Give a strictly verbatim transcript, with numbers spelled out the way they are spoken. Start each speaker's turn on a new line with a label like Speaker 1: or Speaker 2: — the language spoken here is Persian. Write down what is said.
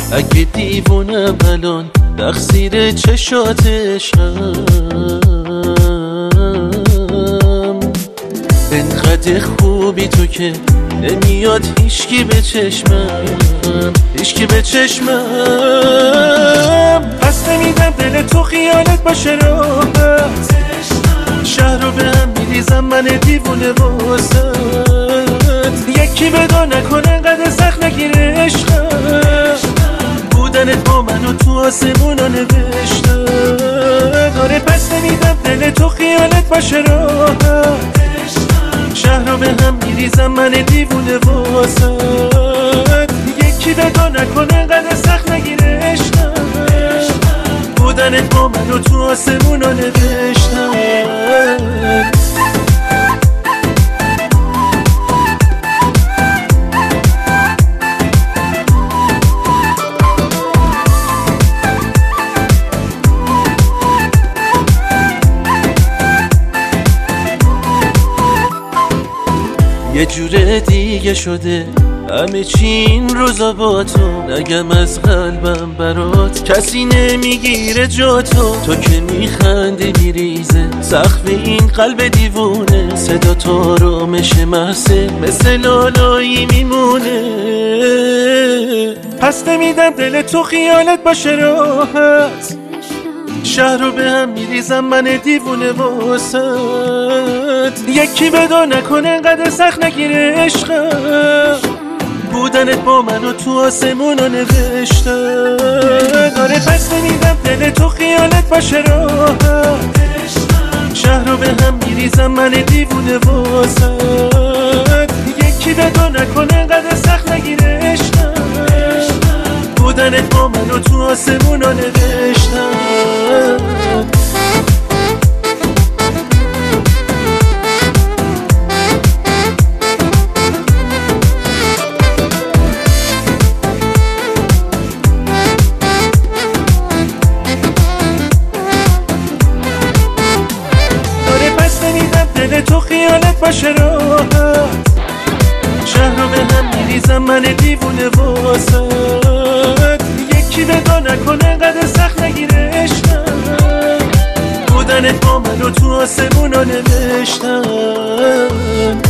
Speaker 1: اگه دیوونم الان تقصیر چشاتشم، انقدر خوبی تو که نمیاد هیچکی به چشمم، هیچکی به چشمم. پس نمیدم دل تو خیالت باشه راحت، شهر رو به هم میریزم من دیوونه واسط. یکی بدا نکنه انقدر سخت نگیره عشقم، بودنت با منو تو آسمونا نوشتم. آره پس نمیدم دل تو خیالت باشه راحت، شهر رو به هم میریزم من دیوونه واسط. یکی بدا نکنه انقدر سخت نگیره عشقم، بودنت با منو تو آسمونا نوشتم. یه جور دیگه شده همه چی این روزا با تو، نگم از قلبم برات کسی نمیگیره جا تو. تو که میخندی میریزه سقف این قلب دیوونه، صدا تو آرامش محسه مثل لالایی میمونه. پس نمیدم دل تو خیالت باشه راحت، شهر رو به هم میریزم من دیوونه واسط. یکی بدا نکنه انقدر سخت نگیره عشقم، بودنت با منو تو آسمونا نوشتم. آره پس نمیدم دل تو خیالت باشه راحت، شهر رو به هم میریزم من دیوونه واسط. یکی بدا نکنه انقدر سخت نگیره عشقم، بودنت با منو تو آسمونا نوشتم. داره پس نمیدم دل تو خیالت باشه راحت، شهر رو به هم میریزم من دیوونه واسط. یکی بدا نکنه انقدر سخت نگیره عشقم، بودنت با منو تو آسمونا نوشتم.